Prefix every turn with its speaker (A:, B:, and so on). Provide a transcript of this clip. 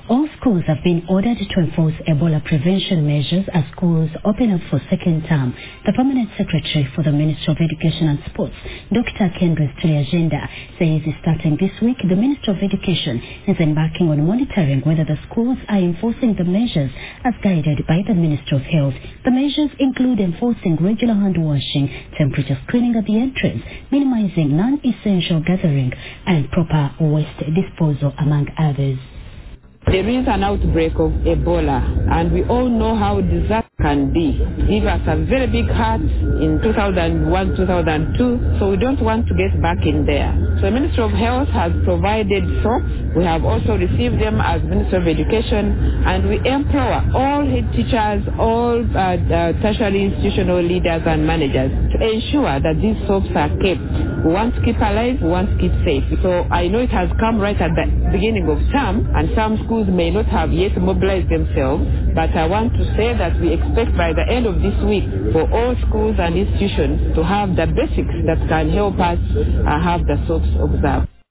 A: All schools have been ordered to enforce Ebola prevention measures as schools open up for second term. The Permanent Secretary for the Ministry of Education and Sports, Dr. Kendris Tuliagenda, says starting this week, the Ministry of Education is embarking on monitoring whether the schools are enforcing the measures as guided by the Ministry of Health. The measures include enforcing regular hand washing, temperature screening at the entrance, minimizing non-essential gathering, and proper waste disposal, among others.
B: There is an outbreak of Ebola, and we all know how disaster can be. It gave us a very big hurt in 2001, 2002, so we don't want to get back in there. So the Ministry of Health has provided soaps. We have also received them as Ministry of Education, and we implore all head teachers, all tertiary institutional leaders and managers to ensure that these soaps are kept. We want to keep alive, we want to keep safe. So I know it has come right at the beginning of term, and some schools may not have yet mobilized themselves, but I want to say that we expect by the end of this week for all schools and institutions to have the basics that can help us have the soaps observed.